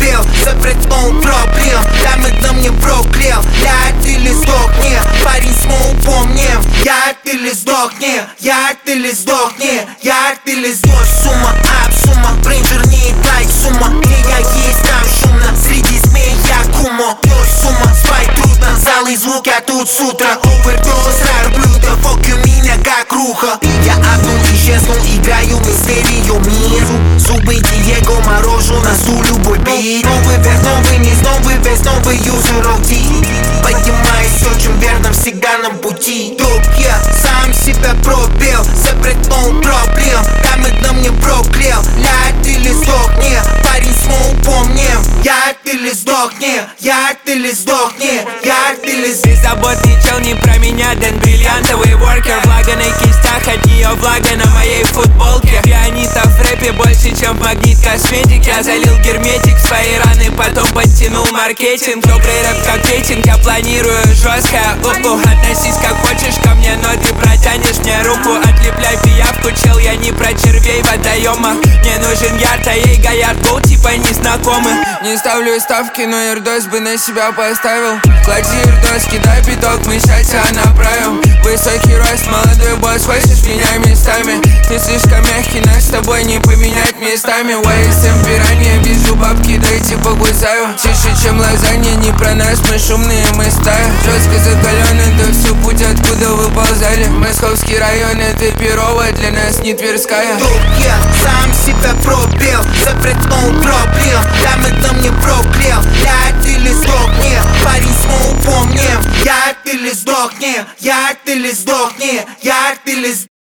пробел, запретнул проблем. Там мне проклел, ляг или сдохни. Парень смол помнив, як или сдохни, як или сдохни, як или сдохни. Сумма, сумма, брейнджер не лайк, сумма. Где я есть, там шумно, среди змей я кумо. Сумма, спать трудно, залы звук, я тут с утра. Овердоз, рар блюдо, фокю меня как руха. Я одну исчезнул, играю мистерию миру. Зубы Диего морожу на стул любой бит. Новый верх, новый низ, новый вес, новый юзер OD. Поднимаюсь все, чем верно, всегда на пути. Топ я сам себя пробил, запретнул проблем. Там мне проклел, ляг или сдохни. Парень смол помнив, як или сдохни, як или сдохни, як или сдохни. Беззаботный чел не про меня, Дэн бриллиантовый воркер. Влага на кистях, от нее влага на моей футболке. Пианитов в рэпе больше, чем в Магнит Косметик. Я залил герметик в свои раны, потом подтянул маркетинг. Добрый рэп как рейтинг, я планирую жестко. Относись как хочешь ко мне, но ты протянешь мне руку. Отлепляй пиявку, чел, я не про червей в водоемах. Мне нужен ярд, а ей гаярд гол, типа незнакомых. Не ставлю ставки, но Ирдос бы на себя поставил. Клади Ирдос, кидай биток, мы ща тебя направим. Высокий рост, молодой босс, хочешь меняй местами. Ты слишком мягкий, нас с тобой не поменять местами. YSM пиранья, вижу бабки, дайте погузаю. Тише, чем лазанья, не про нас, мы шумные, мы стая. Жестко закаленный, да всю путь, откуда выползали. Московский район, это Перово, для нас не Тверская. Я сам себя пробил, запретнул проблем. Там мне проклел, ляг или сдохни. Парень смол помнив, як или сдохни, як или сдохни, як или сдохни.